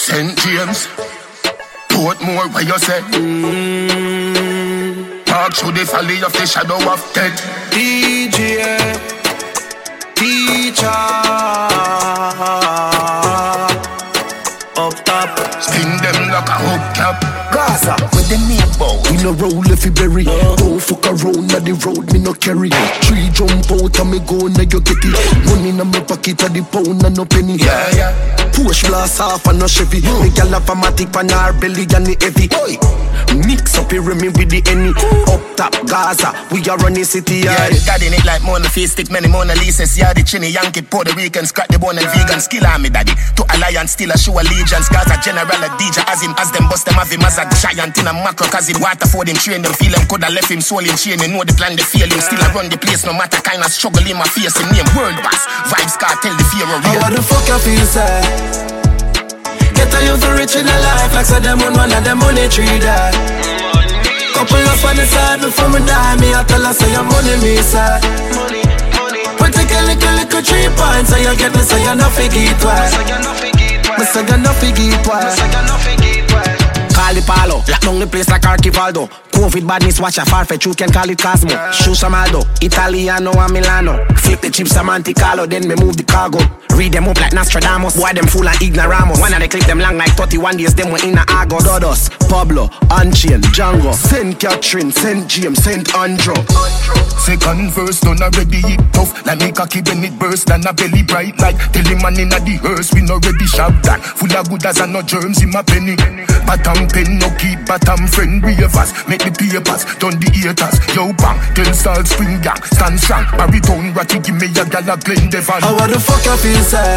St. James, Portmore, where you say? Walk through the valley of the shadow of death. DJ, teacher, up top, spin them like a hubcap. Gaza, with the meat bow. We no roll if you bury. Don't fuck around on the road, me no carry. Tree jump out and me go now you get it. Money in my pocket of the pound and no penny. Yeah. Push blast off and no Chevy. Me gal have a matic on her belly and the heavy. Oi. Mix up here me with the any. Up top Gaza, we are running city. Yeah, God in it like Mona Face, stick many Mona Lisas. Yeah, the Chinny Yankee, Puerto Rican, scratch the bone and vegan. Skill army daddy, to alliance, still a show allegiance. Gaza general a DJ, as him, as them bust them have him as a giant in a macro. Cause him water for them, train them, feel him, coulda left him soul in chain. You know the plan, they feel him, still a run the place. No matter kind of struggle in my face, him name world boss. Vibes cartel, the fear of real. How the fuck you feel, sir? Get a youth rich in a life, like so them on one of them money tree that. Couple up on the side before me die, me I tell her say your money me sir. But take a little 3 points, so you get me so you no figgy twice. Me say you no figgy twice. Call it Palo, lock down the place like Archivaldo. COVID badness, watch a far-fetch, you can call it Cosmo. Show some Aldo, Italiano and Milano. Flip the chips a Monte Carlo, then me move the cargo. Read them up like Nostradamus, boy them full and ignoramos. One of the clip them long like 31 days, them were in a Argos. Dodos, Pablo, Unchain, Django, St. Catherine, St. James, St. Andrew. Second verse done already it tough. Like me cocky when it burst and a belly bright like tell him man inna the hearse. We no ready shop that full of good as and no germs in my penny. Bottom pen no keep bottom friend ravers. Make the papers done the haters. Yo bang, then salt spring gang stand strong. Baritone ratty give me a gal a blend Devon. How the fuck you feel sir?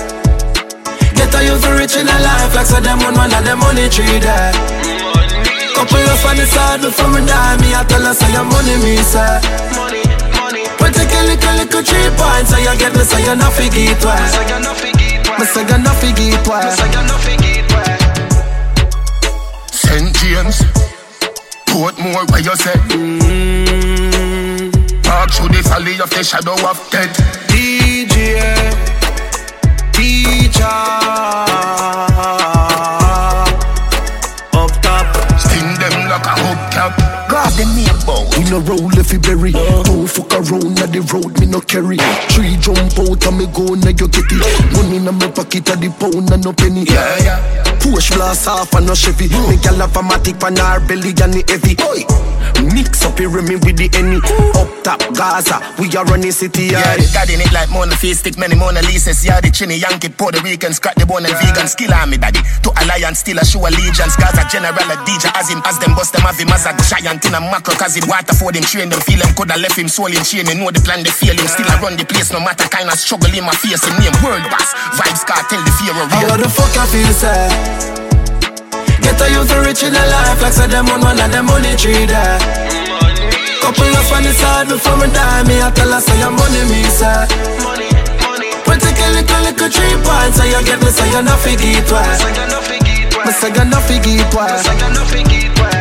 Get a youth rich in a life like so them on one of them money tree there. Couple up on the side before me die, me I tell her say your money me sir. But take a little 3 points, so you get me so you no figgy twice. Me say you no figgy twice. St. James, Portmore, where you say? Walk through the valley of the shadow of death. DJ, teacher, up top, spin them like a hubcap. God the meat bow. We no roll if you bury. Don't fuck around on the road, me no carry. Tree jump out and me go now you get it. Money in my pocket of the pound and no penny. Yeah. Push blast off and no Chevy. Me gal have a matic on her belly and the heavy. Oi. Mix up here me with the any. Up top Gaza, we are running city. Yeah, God in it like Mona Face, stick many Mona Lisas. Yeah, the Chinny Yankee, Puerto Rican, scratch the bone and vegan. Skill army daddy, to alliance, still a show allegiance. Gaza general a DJ, as him, as them bust them have him as a giant in a macro. Cause him water for them, train them, feel him, coulda left him soul in chain. You know the plan, they feel him, still a run the place. No matter kind of struggle in my face, him name world boss. Vibes cartel, the fear of real. How the fuck you feel sir? Get a youth rich in a life like so them on one of them money tree there. Couple up on the side before me die, me I tell her say your money me sir. But take a little 3 points, so you get me so you no figgy twice. Me say you no figgy twice.